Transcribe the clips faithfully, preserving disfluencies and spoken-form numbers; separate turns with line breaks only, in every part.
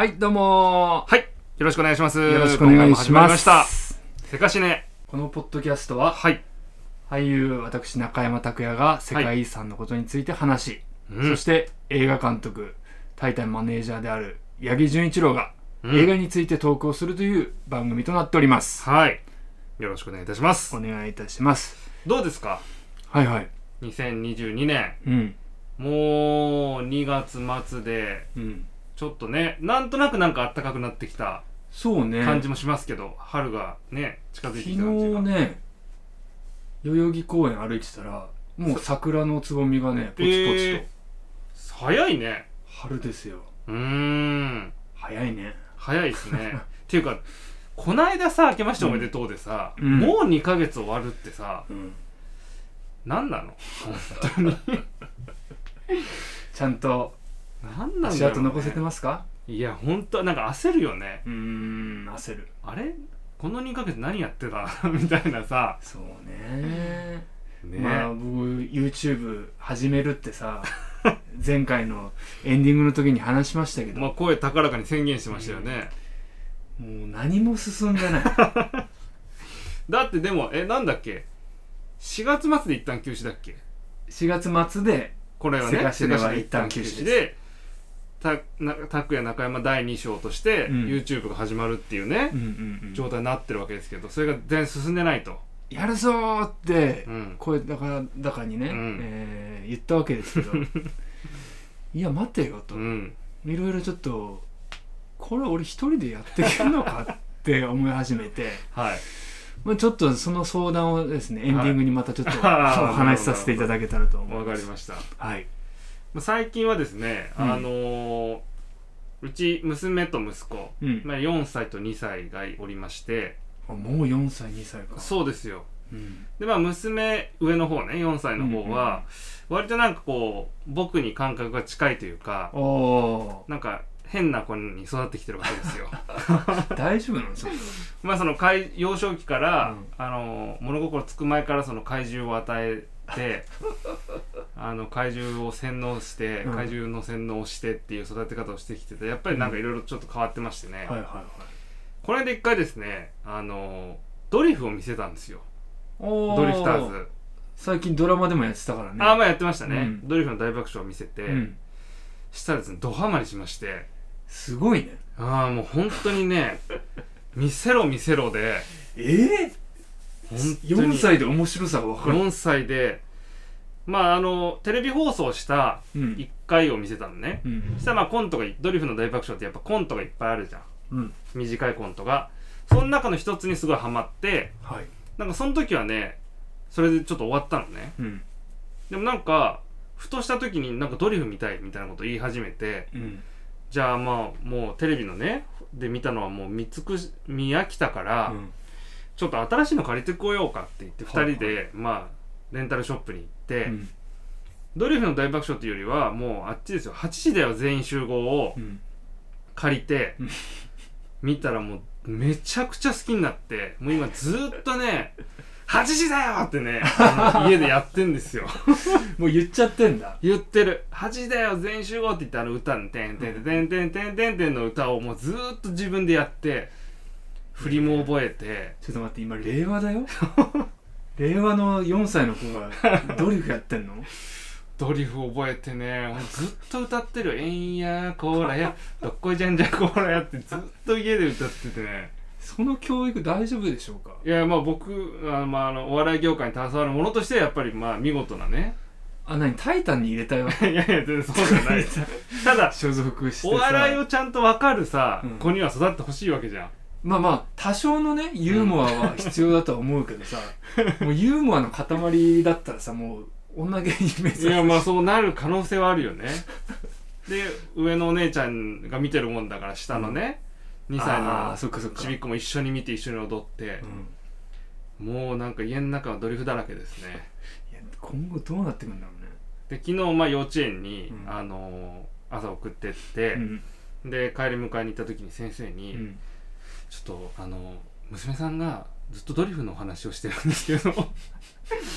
はいどうも
はい、よろしくお願いします。
よろしくお願いします。
今回も始まりました。せかしね。
このポッドキャストは、
はい、
俳優私中山拓也が世界遺産のことについて話し、
はい、
そして映画監督タイタンマネージャーである八木純一郎が、
うん、
映画についてトークをするという番組となっております。
はい、よろしくお願いいたします。
お願いいたします。
どうですか。
はいはい。
にせんにじゅうにねん、
うん、
もうにがつ末で、うん、ちょっとね、なんとなくなんか暖かくなってきた
そうね
感じもしますけど、春がね近づいてきた感じが。
昨日ね、代々木公園歩いてたらもう桜のつぼみがねポツポツと、え
ー、早いね。
春ですよ。
うーん、
早いね。
早いですねっていうか、こないださ、明けましておめでとうでさ、
うん、
もうにかげつ終わるってさ、うん、何なの本当に
ちゃんと
何なんだろう、ね、
足跡残せてますか。
いや本当なんか焦るよね。
うーん、焦る。
あれこのにかげつ何やってたみたいなさ。
そうね
ね。
まあ僕 YouTube 始めるってさ前回のエンディングの時に話しましたけど、
まあ声高らかに宣言してましたよね、
うん、もう何も進んでない
だってでもえなんだっけ、しがつ末で一旦休止だっけ。
しがつ末で
これはね、
せかしでは一旦休止
で、たな拓也中山だいに章として、うん、YouTube が始まるっていうね、うんうんうん、状態になってるわけですけど、それが全然進んでないと。
やるぞーって声高々にね、うん、えー、言ったわけですけどいや待てよと、うん、いろいろちょっとこれ俺一人でやっていけるのかって思い始めて、はい、まあ、ちょっとその相談をですねエンディングにまたちょっと、はい、お話しさせていただけたらと思います。
わかりました。
はい。
最近はですね、うん、あのー、うち娘と息子、うん、まあ、よんさいとにさいがおりまして。
あ、もうよんさいにさいか。
そうですよ、うん、でまあ娘上の方ね、よんさいの方は、うんうん、割となんかこう僕に感覚が近いというか、おなんか変な子に育ってきてるわけですよ
大丈夫なのそれ。
まあその幼少期から、うん、あの物心つく前からその怪獣を与えてあの怪獣を洗脳して、うん、怪獣の洗脳をしてっていう育て方をしてきてて、やっぱりなんかいろいろちょっと変わってましてね、うん、はいはいはい。これで一回ですね、あのドリフを見せたんですよ。ドリフターズ
最近ドラマでもやってたからね。
ああ、まあやってましたね、うん、ドリフの大爆笑を見せて、うん、したらですね、ドハマりしまして。
すごいね。
ああ、もう本当にね見せろ見せろで、
えー、本当によんさいで面白さが分かる。
よんさいでまああのテレビ放送したいっかいを見せたのね、うん、そしたらまあコントが、ドリフの大爆笑ってやっぱコントがいっぱいあるじゃん、うん、短いコントが。その中の一つにすごいハマって、はい、なんかその時はねそれでちょっと終わったのね、うん、でもなんかふとした時になんかドリフ見たいみたいなことを言い始めて、うん、じゃあまあもうテレビのねで見たのはもう見尽くし見飽きたから、うん、ちょっと新しいの借りてこようかって言ってふたりで、はいはい、まあレンタルショップに行って、うん、ドリフの大爆笑っていうよりはもうあっちですよ、はちじだよ全員集合を借りて、うん、見たらもうめちゃくちゃ好きになって、もう今ずっとねはちじだよってね家でやってんですよ
もう言っちゃってんだ。
言ってる。はちじだよ全員集合って言って、あの歌のてんてんてんてんてんてんてんの歌をもうずーっと自分でやって振りも覚えて。
ちょっと待って、今令和だよ令和のよんさいの子がドリフやってんの
ドリフ覚えてね、ずっと歌ってる。えんやこーらやどっこいじゃんじゃこーらやってずっと家で歌っててね。
その教育大丈夫でしょうか。
いや、まあ僕あ、まあ、あのお笑い業界に携わるものとしてはやっぱりまあ見事なね。
あ、何タイタンに入れたよいや
いや全然そうじゃないただ
所属してさ、
お笑いをちゃんと分かるさ、うん、子には育ってほしいわけじゃん。
まあまあ多少のねユーモアは必要だとは思うけどさ、うん、もうユーモアの塊だったらさ、もう女芸人目指す。
いや、まあそうなる可能性はあるよねで上のお姉ちゃんが見てるもんだから下のね、うん、にさいのちびっこも一緒に見て一緒に踊って、うん、もうなんか家の中はドリフだらけですね。
いや、今後どうなってくるんだろうね。
で昨日まあ幼稚園に、うん、あのー、朝送ってって、うん、で帰り迎えに行った時に先生に、うん、ちょっとあの娘さんがずっとドリフのお話をしてるんですけど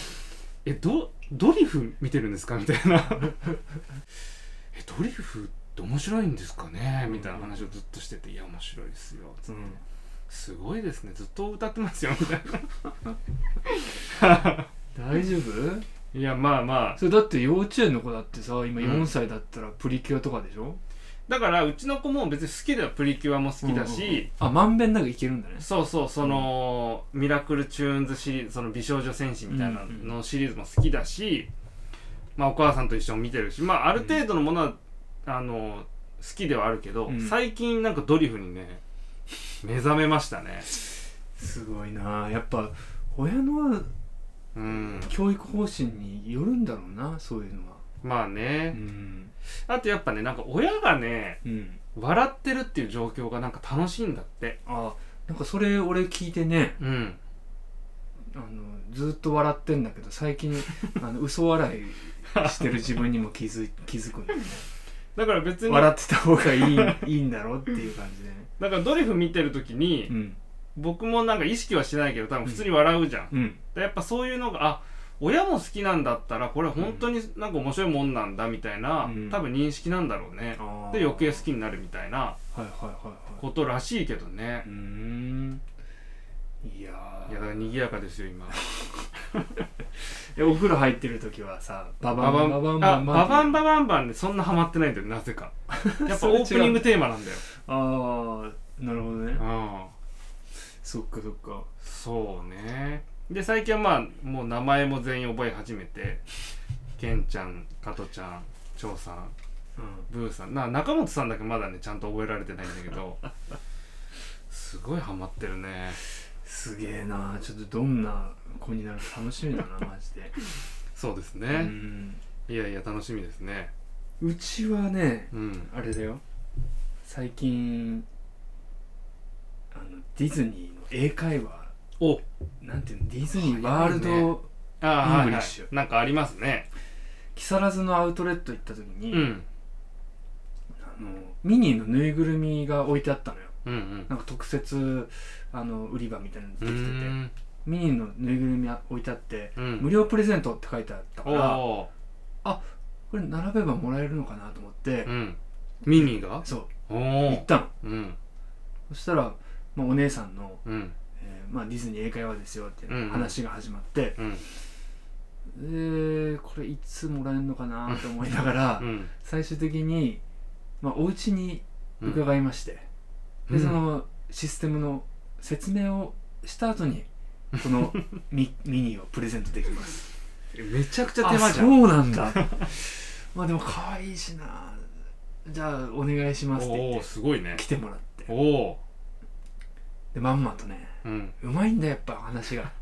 え ド, ドリフ見てるんですかみたいなえドリフっ面白いんですかねみたいな話をずっとしてて、いや面白いですよつって、うん、すごいですねずっと歌ってますよみたいな
大丈夫？
いやまあまあ
それだって幼稚園の子だってさ今よんさいだったらプリキュアとかでしょ、うん、
だからうちの子も別に好きではプリキュアも好きだし、うんうんうん、
あまんべんなくいけるんだね。
そうそうその、うん、ミラクルチューンズシリーズその美少女戦士みたいなのシリーズも好きだし、うんうん、まあお母さんと一緒に見てるしまあある程度のものは、うん、あの好きではあるけど、うん、最近なんかドリフにね目覚めましたね。
すごいなやっぱ親の、うん、教育方針によるんだろうなそういうのは。
まあね、うん、あとやっぱねなんか親がね、うん、笑ってるっていう状況がなんか楽しいんだって。
あなんかそれ俺聞いてね、うん、あのずっと笑ってんだけど最近あの嘘笑いしてる自分にも気づ気づくんだよね。
だから別に
笑ってた方がいいいいんだろうっていう感じで、ね、
だからドリフ見てる時に、うん、僕もなんか意識はしないけど多分普通に笑うじゃん、うん、やっぱそういうのがあ親も好きなんだったらこれ本当になんか面白いもんなんだみたいな、うん、多分認識なんだろうね、うん、で余計好きになるみたいなことらしいけどね。うーんいやーいやだから賑やかですよ今
お風呂入ってる時はさババンババンババン
バンババンババンバンでそんなハマってないんだよなぜかやっぱオープニングテーマなんだよ
ああなるほどね。あそっかそっか
そうね。で最近はまあもう名前も全員覚え始めてケンちゃん加トちゃん張さん、うん、ブーさんな中本さんだけまだねちゃんと覚えられてないんだけどすごいハマってるね。
すげえなちょっとどんな子になるか楽しみだなマジで
そうですね、うん、いやいや楽しみですね。
うちはね、うん、あれだよ最近あのディズニーの英会話おなんていうのディズニーワールドイングリッシュ、
なんかありますね。
木更津のアウトレット行った時に、うん、あのミニーのぬいぐるみが置いてあったのよ、うんうん、なんか特設あの売り場みたいなのできててミニーのぬいぐるみ置いてあって、うん、無料プレゼントって書いてあったからあこれ並べばもらえるのかなと思って、うん、
ミニーが
そう行ったの、うん、そしたら、まあ、お姉さんの、うんえーまあ、ディズニー英会話ですよっていう話が始まって、うんうんえー、これいつもらえるのかなと思いながら、うん、最終的に、まあ、お家に伺いまして、うん、でそのシステムの説明をした後にこの ミ, ミニをプレゼントできます。
めちゃくちゃ手間じゃん。
そうなんだまあでも可愛いしなじゃあお願いしますって言って
おすごいね
来てもらっておでまんまとね、うん、うまいんだやっぱ話が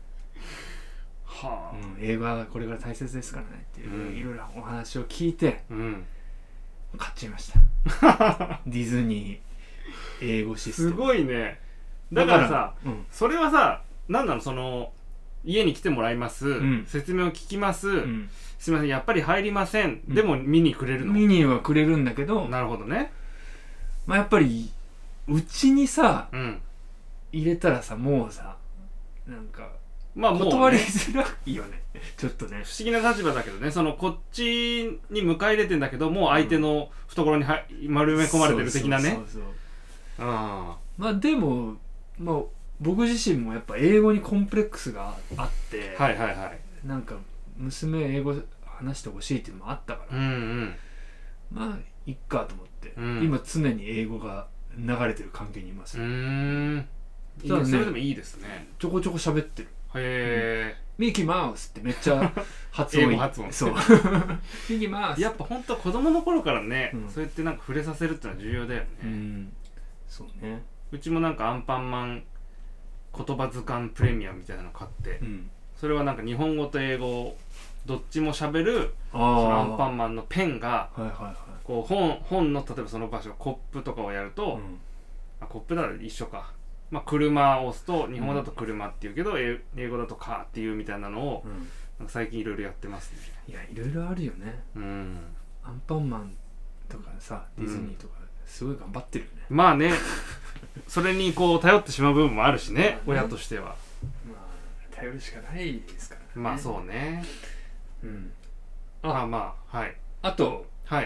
はあ、うん、英語はこれから大切ですからねっていう、うん、いろいろお話を聞いて、うん、買っちゃいましたディズニー英語システム
すごいね。だからさ、うん、それはさ何なのその家に来てもらいます、うん、説明を聞きます、うん、すいませんやっぱり入りません、うん、でも見にくれるの。
見にはくれるんだけど
なるほどね。
まあやっぱりうちにさ、うん、入れたらさもうさなんかまあもう、ね、断りづらいよねちょっとね
不思議な立場だけどねそのこっちに迎え入れてんだけどもう相手の懐には丸め込まれてる的なね。そうそうそう
そうあまあでもまあ僕自身もやっぱ英語にコンプレックスがあってはいはいはいなんか娘英語話してほしいっていうのもあったから、うんうん、まあいっかと思って、うん、今常に英語が流れてる関係にいます。うーん
いいね、それでもいいですね。
ちょこちょこ喋ってる。へえ、うん、ミキマウスってめっちゃ発音いい。英語発音そう
ミキマウスやっぱ本当子供の頃からね、うん、そうやってなんか触れさせるってのは重要だよね。うんそうね。うちもなんかアンパンマン言葉図鑑プレミアムみたいなの買って、うん、それはなんか日本語と英語どっちも喋るそのアンパンマンのペンが、はいはいはい、こう 本, 本の例えばその場所コップとかをやると、うん、あコップだら一緒か、まあ、車を押すと日本語だと車っていうけど、うん、英語だとカーっていうみたいなのを、うん、なんか最近いろいろやってますね。
いやいろいろあるよね、うん、アンパンマンとかさディズニーとか、うんすごい頑張ってるよね。
まあねそれにこう頼ってしまう部分もあるしね、まあね親としてはま
あ頼るしかないですからね。
まあそうねうんあまあまあはい
あと
はい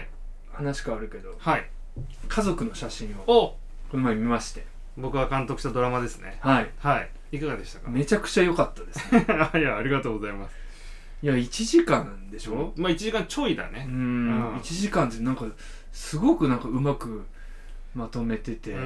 話変わるけど、
はい、
家族の写真を
お
この前見まして、
僕が監督したドラマですね。
はい
はい、いかがでしたか？
めちゃくちゃ良かったですね
いや、ありがとうございます。
いやいちじかんでしょ、
うん、まあいちじかんちょいだね。
うん、いちじかんってなんかすごくなんかうまくまとめてて、うん、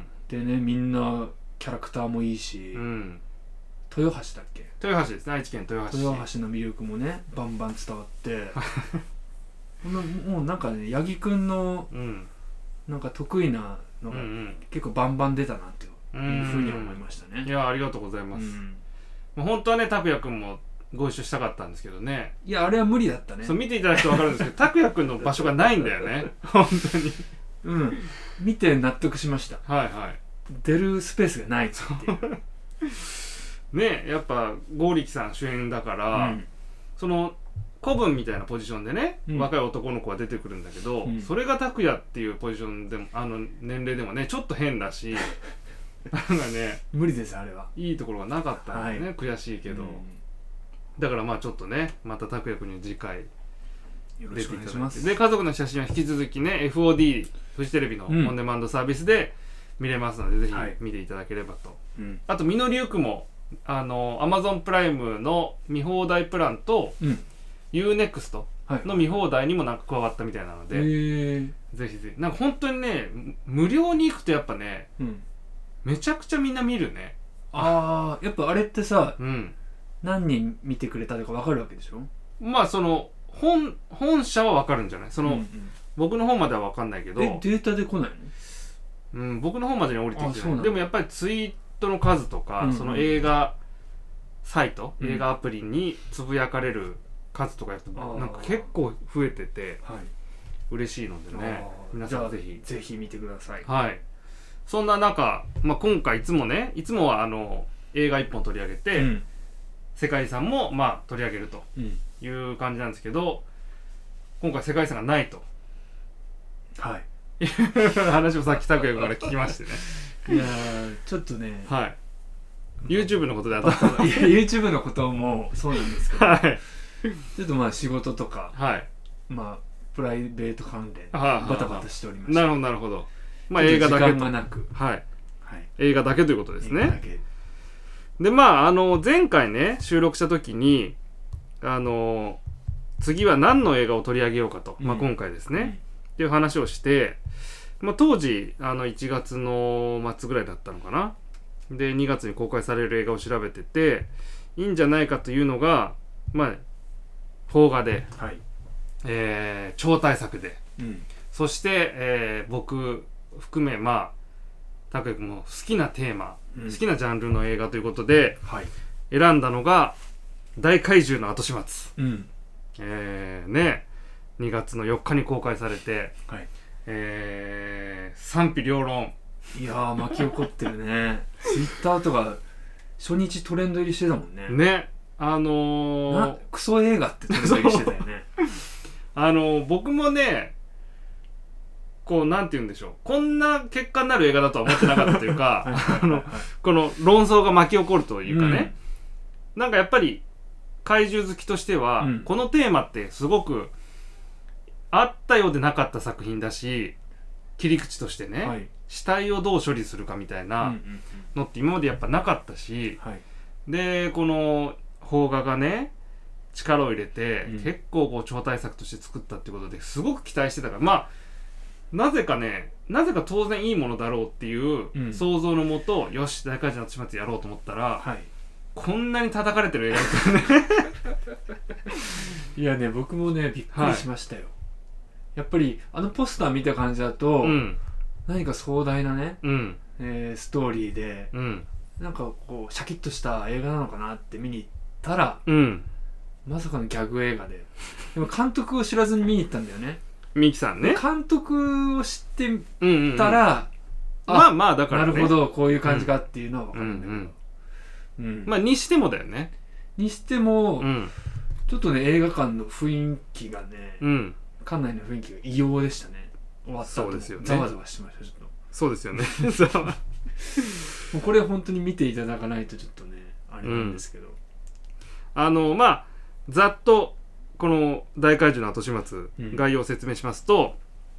でね、みんなキャラクターもいいし、うん、豊橋だっけ？
豊橋ですね、愛知県豊橋。
豊橋の魅力もねバンバン伝わってもうなんかね、八木くんのなんか得意なのが結構バンバン出たなっていうふうに思いましたね。
いや、ありがとうございます。うん、本当はね、拓也くんもご一緒したかったんですけどね。
いや、あれは無理だったね。
そう、見ていただくと分かるんですけど拓也くんの場所がないんだよね本当に。
うん、見て納得しました。
はいはい、
出るスペースがないっていう
ね、やっぱ剛力さん主演だから、うん、その子分みたいなポジションでね、うん、若い男の子が出てくるんだけど、うん、それが拓也っていうポジションでも、あの年齢でもねちょっと変だしなんかね、
無理です、あれはい
いところがなかったんだよね、はい、悔しいけど、うん、だからまあちょっとね、また拓也君に次回出ていただいて、で家族の写真は引き続きね エフオーディー フジテレビのオンデマンドサービスで見れますので、うん、ぜひ見ていただければと、はい、あとみのりゆくもあの Amazon プライムの見放題プランと、うん、ユーネクスト の見放題にもなんか加わったみたいなので、はい、ぜひぜひ、なんか本当にね無料に行くとやっぱね、うん、めちゃくちゃみんな見るね。
ああ、やっぱあれってさ、うん、何人見てくれたとか分かるわけでしょ。
まあその 本, 本社は分かるんじゃない、その、うんうん、僕の方までは分かんないけど。
え、データで来ないの？
うん、僕の方までに降りてきてない。でもやっぱりツイートの数とか、うんうん、その映画サイト、うん、映画アプリにつぶやかれる数とかやっぱなんか結構増えてて、はい、嬉しいのでね、皆さんぜひ
ぜひ見てください。
はい。そんな中、まあ、今回いつもね、いつもはあの映画いっぽん取り上げて、うん、世界遺産もまあ取り上げるという感じなんですけど、今回世界遺産がないと、
はい、
話をさっき拓也君から聞きましてね。
いやーちょっとね、
はい、YouTube のことであったいや
YouTube のこともそうなんですけど、はい、ちょっとまあ仕事とか、はい、まあプライベート関連バタバタしておりました。
なるほどなるほど。まあ映画だけと、
時間がなく、
はいはい、映画だけということですね。でまああの前回ね収録した時にあの次は何の映画を取り上げようかと、うん、まあ今回ですね、うん、っていう話をして、まあ、当時あのいちがつの末ぐらいだったのかな。でにがつに公開される映画を調べてていいんじゃないかというのがまあ邦画で、はい、えー、超大作で、うん、そして、えー、僕含めまあ拓也君も好きなテーマ、うん、好きなジャンルの映画ということで、はい、選んだのが大怪獣の後始末、うん、えー、ねにがつのよっかに公開されて、はい、えー、賛否両論。
いやー巻き起こってるねツイッターとか初日トレンド入りしてたもんね。
ね、あのー、
なクソ映画ってトレンド入りしてたよね
あのー、僕もねこうなんて言うんでしょう、こんな結果になる映画だとは思ってなかったというかあのこの論争が巻き起こるというかね、うん、なんかやっぱり怪獣好きとしては、うん、このテーマってすごくあったようでなかった作品だし、切り口としてね、はい、死体をどう処理するかみたいなのって今までやっぱなかったし、はい、でこの邦画がね力を入れて、うん、結構こう超大作として作ったってことですごく期待してたから、まあなぜかねなぜか当然いいものだろうっていう想像のもと、うん、よし大怪獣の後始末やろうと思ったら、はい、こんなに叩かれてる映画だったね
いやね僕もねびっくりしましたよ、はい、やっぱりあのポスター見た感じだと、うん、何か壮大なね、うんえー、ストーリーで、うん、なんかこうシャキッとした映画なのかなって見に行ったら、うん、まさかのギャグ映画で、でも監督を知らずに見に行ったんだよね。
ミキさんね。
監督を知ってたら、うんうんうん、
まあまあだから、ね、
なるほどこういう感じかっていうのは分かるんだけど、うん
うんうん、まあにしてもだよね。
にしても、うん、ちょっとね映画館の雰囲気がね、うん、館内の雰囲気が異様でしたね。終わった後
そうですよね。
ざわざわしましたちょっと。
そうですよね
もうこれ本当に見ていただかないとちょっとねあれなんですけど、うん、
あのまあざっとこの大怪獣の後始末、うん、概要を説明しますと、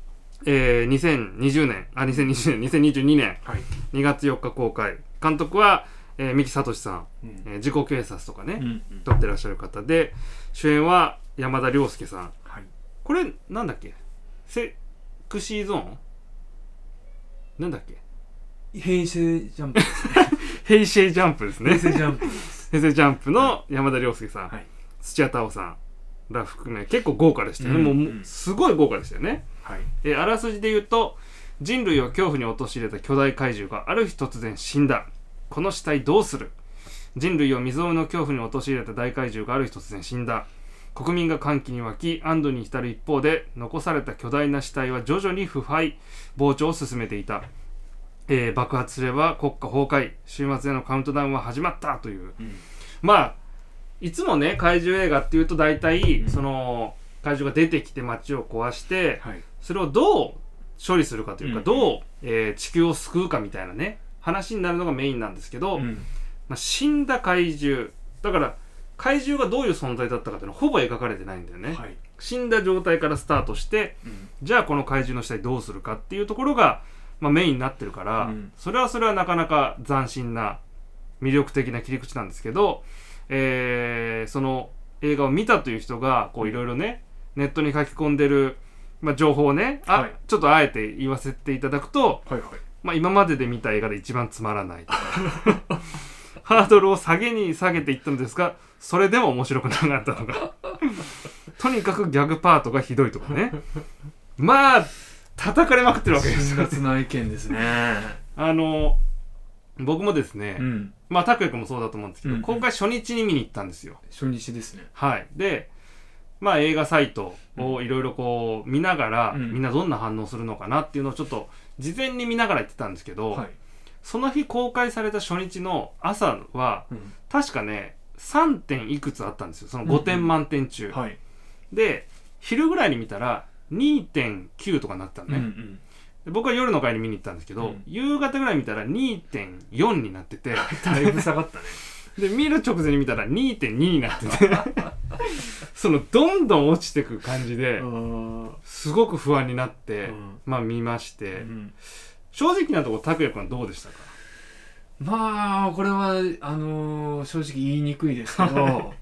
えー、にせんにじゅうねんあにせんにじゅうねんにせんにじゅうにねん、はい、にがつよっか公開。監督は、えー、三木聡さん、うんえー、自己警察とかね、うんうん、撮ってらっしゃる方で、主演は山田涼介さん、はい、これなんだっけ、セクシーゾーンなんだっけ、
平成ジャンプですね
平成ジャンプですね
平成ジャンプです
平成ジャンプの山田涼介さん、はい、土屋太鳳さんら含め結構豪華でしたよね、うんうん、もうすごい豪華でしたよね、はい、えあらすじで言うと、人類を恐怖に陥れた巨大怪獣がある日突然死んだ。この死体どうする。人類を未曾有の恐怖に陥れた大怪獣がある日突然死んだ。国民が歓喜に沸き安堵に浸る一方で、残された巨大な死体は徐々に腐敗膨張を進めていた。えー、爆発すれば国家崩壊、終末へのカウントダウンは始まったという、うん、まあいつもね怪獣映画っていうと大体、うん、その怪獣が出てきて街を壊して、はい、それをどう処理するかというか、うん、どう、えー、地球を救うかみたいなね話になるのがメインなんですけど、うんまあ、死んだ怪獣だから怪獣がどういう存在だったかっていうのはほぼ描かれてないんだよね、はい、死んだ状態からスタートして、うん、じゃあこの怪獣の死体どうするかっていうところが、まあ、メインになってるから、うん、それはそれはなかなか斬新な魅力的な切り口なんですけど、えー、その映画を見たという人がこういろいろねネットに書き込んでる、まあ、情報をねあ、はい、ちょっとあえて言わせていただくと、はいはいまあ、今までで見た映画で一番つまらないとかハードルを下げに下げていったのですが、それでも面白くなかったのかとにかくギャグパートがひどいとかねまあ叩かれまくってるわけです
よ。辛辣な意見ですね。
あの僕もですね、うん、まあ拓也君もそうだと思うんですけど、うん、公開初日に見に行ったんですよ。
初日ですね。
はいでまあ映画サイトをいろいろこう見ながら、うん、みんなどんな反応するのかなっていうのをちょっと事前に見ながら言ってたんですけど、はい、その日公開された初日の朝は、うん、確かねさんてんいくつあったんですよ、そのごてん満点中、うんうんはい、で昼ぐらいに見たら にてんきゅう とかなったのね、うんうん、で僕は夜の回に見に行ったんですけど、うん、夕方ぐらい見たら にてんよん になってて
だいぶ下がったね
で見る直前に見たら にてんに になっててそのどんどん落ちてく感じですごく不安になって、うん、まあ見まして、うん、正直なところ拓也君はどうでしたか。
まあこれはあのー、正直言いにくいですけど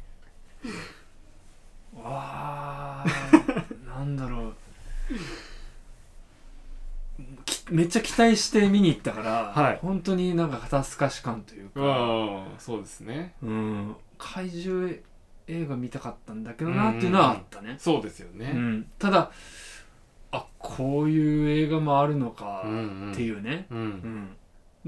わーなんだろうめっちゃ期待して見に行ったから、はい、本当になんか肩透かし感というか、
あそうですね、
うん、怪獣映画見たかったんだけどなっていうのはあったね。
そうですよね、
うん、ただあこういう映画もあるのかっていうね、うんうんうん、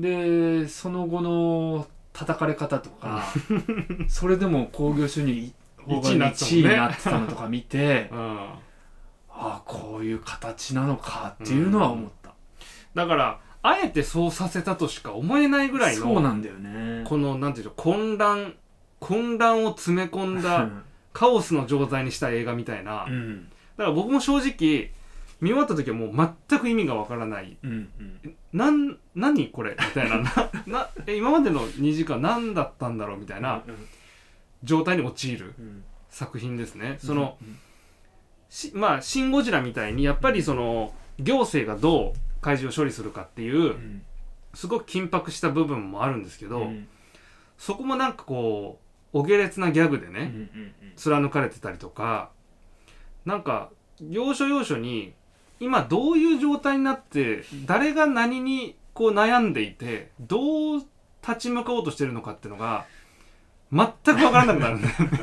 でその後の叩かれ方とかそれでも興行収入いちいになってたのとか見て、うん、あこういう形なのかっていうのは思った、
うん、だからあえてそうさせたとしか思えないぐらいの
そうなんだよね。
このなんていうの混乱混乱を詰め込んだカオスの状態にした映画みたいな、うん、だから僕も正直見終わった時はもう全く意味がわからない、うんうん、なん何これみたいなななえ今までのにじかん何だったんだろうみたいな状態に陥る作品ですね、うん、その、うんしまあシン・ゴジラみたいにやっぱりその行政がどう怪獣を処理するかっていう、うん、すごく緊迫した部分もあるんですけど、うん、そこもなんかこうお下劣なギャグでね、うんうんうん、貫かれてたりとか、なんか要所要所に今どういう状態になって誰が何にこう悩んでいてどう立ち向かおうとしてるのかっていうのが全く分からなくなるんだよね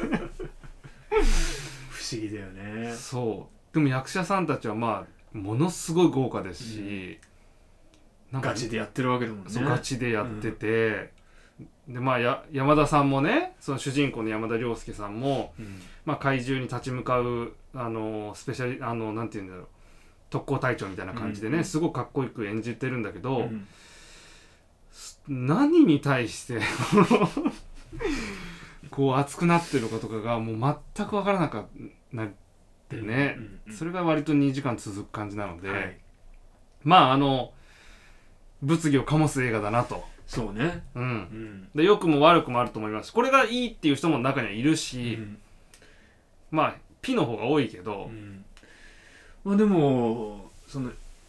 不思議だよね。
そうでも役者さんたちはまあものすごい豪華ですし、
うん、なんかガチでやってるわけだもんね。
そうガチでやってて、うん、でまあや山田さんもねその主人公の山田涼介さんも、うんまあ、怪獣に立ち向かうあのスペシャリあのなんていうんだろう特攻隊長みたいな感じでね、うん、すごくかっこよく演じてるんだけど、うん、何に対してこう熱くなってるのかとかがもう全く分からなかったね、うんうんうん、それが割とにじかん続く感じなので、はい、まああの物議を醸す映画だなと。
そうね、
うんうん、で良くも悪くもあると思います。これがいいっていう人も中にはいるし、うん、まあピの方が多いけど、うん
まあ、でもその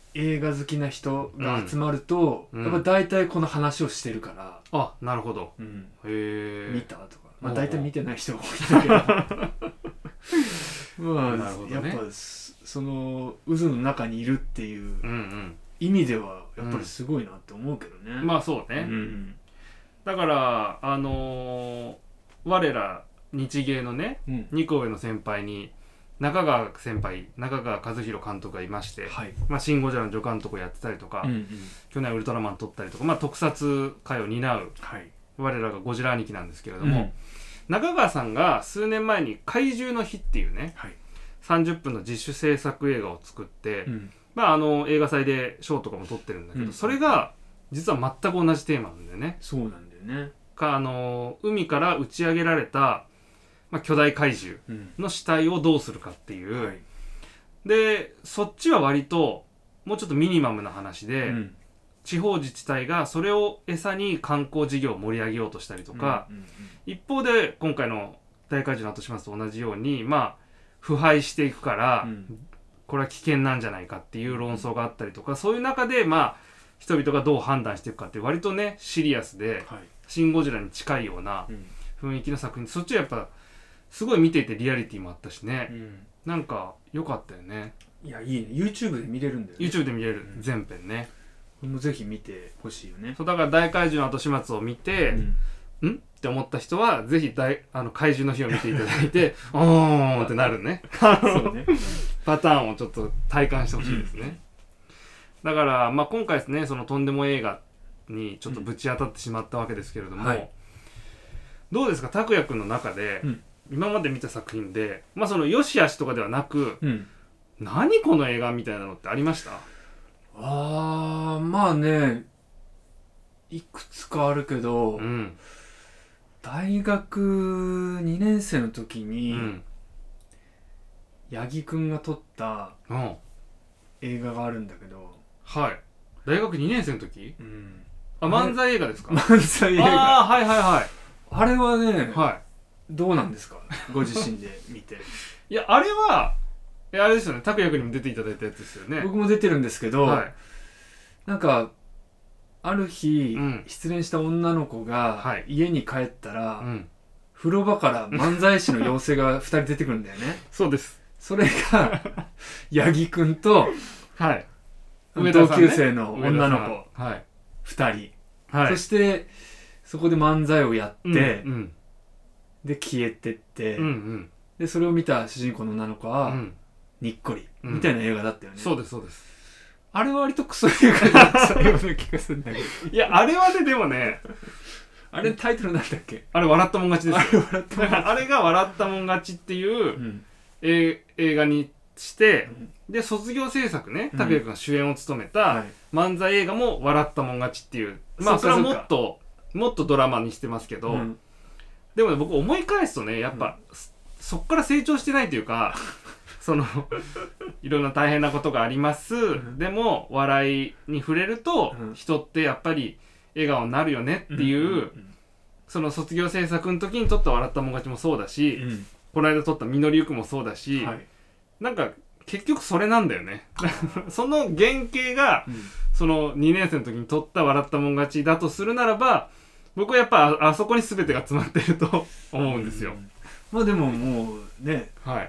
映画好きな人が集まると、うん、やっぱ大体この話をしてるから、
あ、なるほど、
うん、
へえ
見たとか、まあ大体見てない人が多いんだけどまあ、ね、やっぱその渦の中にいるっていう意味ではやっぱりすごいなって思うけどね、
うん、まあそうね、うん、だからあのー、我ら日芸のね、うん、にこ上の先輩に中川先輩中川和弘監督がいまして、はい、まあ、シン・ゴジラの助監督をやってたりとか、うんうん、去年ウルトラマン撮ったりとか、まあ、特撮界を担う、はい、我らがゴジラ兄貴なんですけれども、うん、中川さんが数年前に怪獣の日っていうね、はい、さんじゅっぷんの自主制作映画を作って、うん、まあ、あの映画祭で賞とかも撮ってるんだけど、うん、それが実は全く同じテーマなんだよね。
そうなんだよね。
かあの海から打ち上げられた、まあ、巨大怪獣の死体をどうするかっていう、うん、はい、でそっちは割ともうちょっとミニマムな話で、うん、地方自治体がそれを餌に観光事業を盛り上げようとしたりとか、うんうんうん、一方で今回の大怪獣の後始末と同じように、まあ、腐敗していくから、うん、これは危険なんじゃないかっていう論争があったりとか、そういう中で、まあ、人々がどう判断していくかって割とねシリアスで、はい、シン・ゴジラに近いような雰囲気の作品、うん、そっちはやっぱすごい見ていてリアリティもあったしね、うん、なんか良かったよね。
いや、いいね。 YouTube で見れるんだよね。
YouTube で見れる、うん、全編ね。
もうぜひ見てほしいよね。
そうだから大怪獣の後始末を見て、うん、んって思った人はぜひ大あの怪獣の日を見ていただいておーんってなるねそうねパターンをちょっと体感してほしいですね、うん、だから、まあ、今回ですねそのとんでも映画にちょっとぶち当たってしまったわけですけれども、うん、はい、どうですか拓也くんの中で、うん、今まで見た作品で、まあ、その良し悪しとかではなく、うん、何この映画みたいなのってありました？
あー、まあね、いくつかあるけど、うん、大学にねん生の時に、うん、八木くんが撮った映画があるんだけど、
はい、大学にねん生の時、うん、あ、漫才映画ですか？
漫才映画。
ああ、はいはいはい。
あれはね、はい、どうなんですか？ご自身で見て。
いや、あれは、あれですよね、拓也くんにも出ていただいたやつですよね。
僕も出てるんですけど、はい、なんか、ある日、うん、失恋した女の子が家に帰ったら、はい、うん、風呂場から漫才師の妖精がふたり出てくるんだよね。
そうです。
それが、八木くんと、
はい、
同級生の女の子、はい、ふたり。はい、そして、そこで漫才をやって、うんうん、で消えてって、うんうん、でそれを見た主人公の女の子は、うん、にっこり、うん、みたいな映画だったよね。
そうですそうです。
あれは割とクソ映画だったような気がするんだけど。
いや、あれはね、でもね、
あれタイトルなんだっけ？
あれ笑ったもん勝ちですよ。あれ笑ったもん勝ち。あれが笑ったもん勝ちっていう、うん、え映画にして、うん、で卒業制作ね、拓也くんが主演を務めた漫才映画も笑ったもん勝ちっていう、まあそれはもっともっとドラマにしてますけど、うん、でもね、僕思い返すとね、やっぱ、うん、そっから成長してないというかそのいろんな大変なことがあります、うん、でも笑いに触れると、うん、人ってやっぱり笑顔になるよねっていう、うんうんうん、その卒業制作の時に撮った笑ったもん勝ちもそうだし、うん、この間撮った実りゆくもそうだし、はい、なんか結局それなんだよねその原型が、うん、そのにねん生の時に撮った笑ったもん勝ちだとするならば、僕はやっぱ あ, あそこに全てが詰まってると思うんですよ、うん、
まあでももうね、
はい、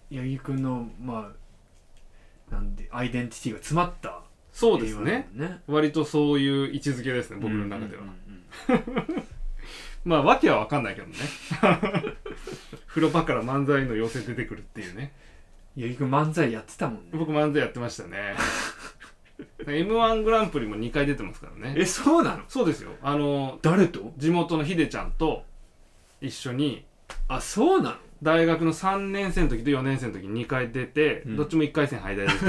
八木くんのまあなんでアイデンティティが詰まった、
そうですね、割とそういう位置づけですね、僕の中では、うんうんうんうん、まあ訳は分かんないけどね風呂場から漫才の妖精出てくるっていうね。
八木くん漫才やってたもんね。
僕漫才やってましたねエムワン グランプリもにかい出てますからね。
え、そうなの？
そうですよ。あの
誰と？
地元のひでちゃんと一緒に。
あ、そうなの？
大学のさんねん生の時とよねん生の時ににかい出て、うん、どっちもいっかい戦敗退です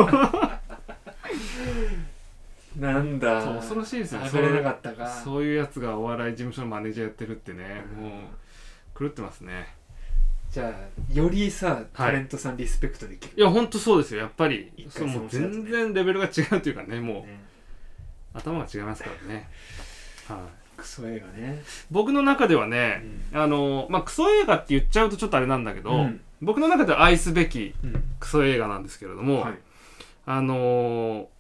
なんだ、
そう恐ろしいですよね。
上がれなかったか。
そういうやつがお笑い事務所のマネージャーやってるってね、うん、もう狂ってますね。
じゃあよりさ、タレントさんリスペクトできる、
はい、いやほんとそうですよ。やっぱりそう、もう全然レベルが違うというかね、もう、ね、頭が違いますからね。はい、
クソ映画ね。
僕の中ではね、うん、あのまあクソ映画って言っちゃうとちょっとあれなんだけど、うん、僕の中では愛すべきクソ映画なんですけれども、うん、はい、あの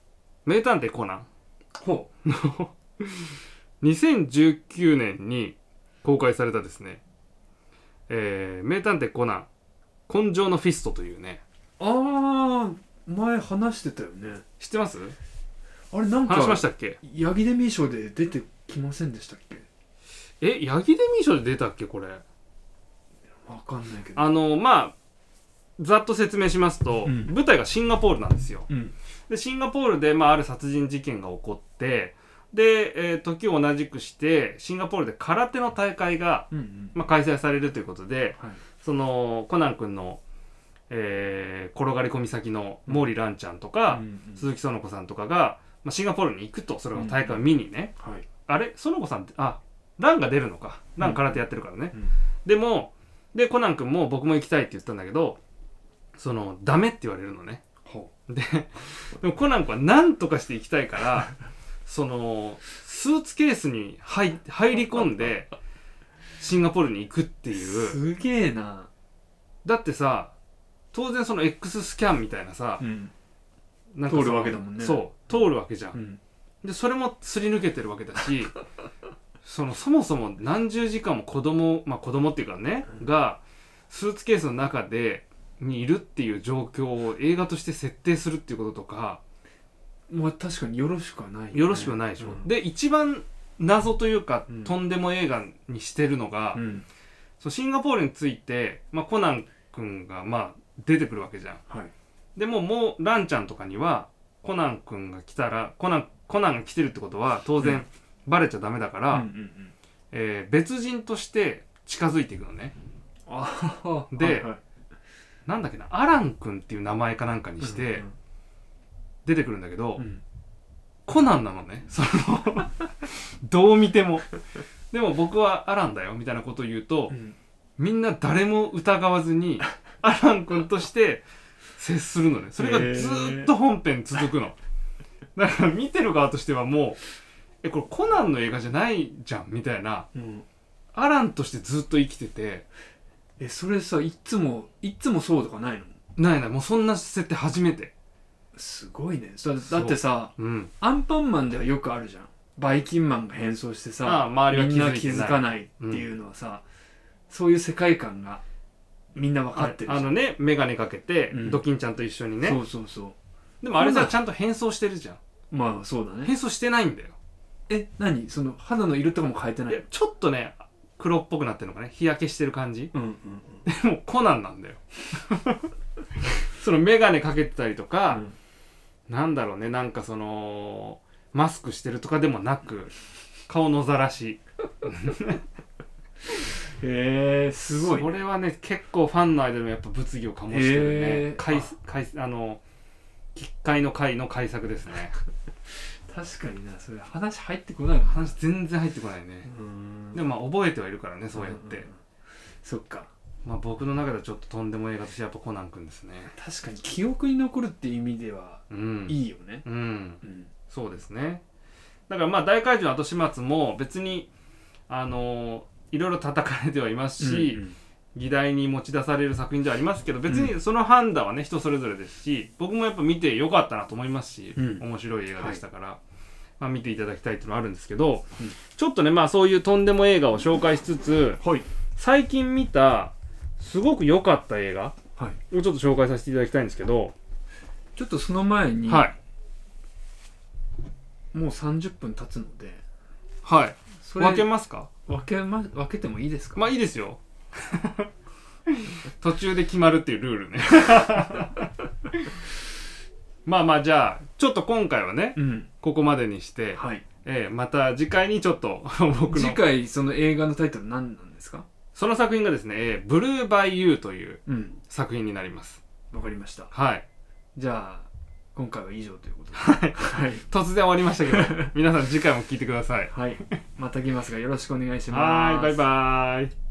名探偵コナン
ほう
にせんじゅうきゅうねんに公開されたですね、えー、名探偵コナン根性のフィストというね。
ああ前話してたよね。
知ってます？
あれなんか
話しましたっけ？
ヤギデミー賞で出てきませんでしたっけ？
えヤギデミー賞で出たっけこれ。
わかんないけど。
あのまあざっと説明しますと、うん、舞台がシンガポールなんですよ、うん、でシンガポールで、まあ、ある殺人事件が起こってで、えー、時を同じくしてシンガポールで空手の大会が、うんうんまあ、開催されるということで、はい、そのコナン君の、えー、転がり込み先の毛利蘭ちゃんとか、うんうん、鈴木園子さんとかが、まあ、シンガポールに行くとそれを大会を見にね、うんうんはい、あれ園子さんってあ蘭が出るのか蘭空手やってるからね、うんうん、でもでコナン君も僕も行きたいって言ったんだけどそのダメって言われるのね。で, でもコナン君は何とかして行きたいからそのスーツケースに 入, 入り込んでシンガポールに行くっていう。
すげえな。
だってさ当然その X スキャンみたいなさ、うん、
なんか通るわけだもんね。
そう通るわけじゃん、うん、でそれもすり抜けてるわけだしそのそもそも何十時間も子供まあ子供っていうかね、うん、がスーツケースの中でにいるっていう状況を映画として設定するっていうこととか、
まあ確かによろしくはない、ね、
よろしくはないでしょ、うん、で一番謎というか、うん、とんでも映画にしてるのが、うん、そうシンガポールについて、まあ、コナン君がまあ出てくるわけじゃん、はい、でももうランちゃんとかにはコナン君が来たらコナン、コナンが来てるってことは当然、うんバレちゃダメだから、うんうんうんえー、別人として近づいていくのね。あで、はいはい、なんだっけなアラン君っていう名前かなんかにして出てくるんだけど、うん、コナンなのねそのどう見てもでも僕はアランだよみたいなことを言うと、うん、みんな誰も疑わずにアラン君として接するのね。それがずっと本編続くのだから見てる側としてはもうえこれコナンの映画じゃないじゃんみたいな、うん、アランとしてずっと生きてて
えそれさいつもいつもそうとかないの？
ないないもうそんな設定初めて。
すごいね。だってさ、うん、アンパンマンではよくあるじゃん。バイキンマンが変装してさああ周りは気づいてないみんな気づかないっていうのはさ、うん、そういう世界観がみんな分かってる
じゃん。あのねメガネかけて、うん、ドキンちゃんと一緒にね
そうそうそう
でもあれさちゃんと変装してるじゃん。
まあそうだね。
変装してないんだよ。
え、何その肌の色とかも変えてない？いや
ちょっとね黒っぽくなってるのかね日焼けしてる感じ、うんうんうん、でもコナンなんだよそのメガネかけてたりとか、うん、なんだろうねなんかそのマスクしてるとかでもなく顔のざらし
へえすごい、ね、
それはね結構ファンの間でもやっぱ物議を醸してるね。かいかいあの奇怪の回の改作ですね
確かになそれ話入ってこないもん。
話全然入ってこないね。でもまあ覚えてはいるからねそうやって。
そっか。
まあ僕の中ではちょっととんでも映画としてやっぱコナン君ですね。
確かに記憶に残るっていう意味では、うん、いいよね、
うんうん、そうですね。だからまあ大怪獣の後始末も別にあのいろいろ叩かれてはいますし、うんうん、議題に持ち出される作品ではありますけど別にその判断はね人それぞれですし僕もやっぱ見てよかったなと思いますし、うん、面白い映画でしたから、はいまあ、見ていただきたいっていうのはあるんですけど、うん、ちょっとねまあそういうとんでも映画を紹介しつつ、はい、最近見たすごく良かった映画をちょっと紹介させていただきたいんですけど、
ちょっとその前に、はい、もうさんじゅっぷん経つので、
はい、それ分けますか？
分けま、分けてもいいですか？
まあいいですよ途中で決まるっていうルールねまあまあじゃあちょっと今回はね、うん、ここまでにして、はいえー、また次回にちょっと僕の
次回その映画のタイトル何なんですか？
その作品がですね、えー、ブルーバイユーという作品になります。
わ、うん、かりました。
はい
じゃあ今回は以上ということで、
はいはい、突然終わりましたけど皆さん次回も聞いてください。
はいまた来ますがよろしくお願いします。
はいバイバーイ。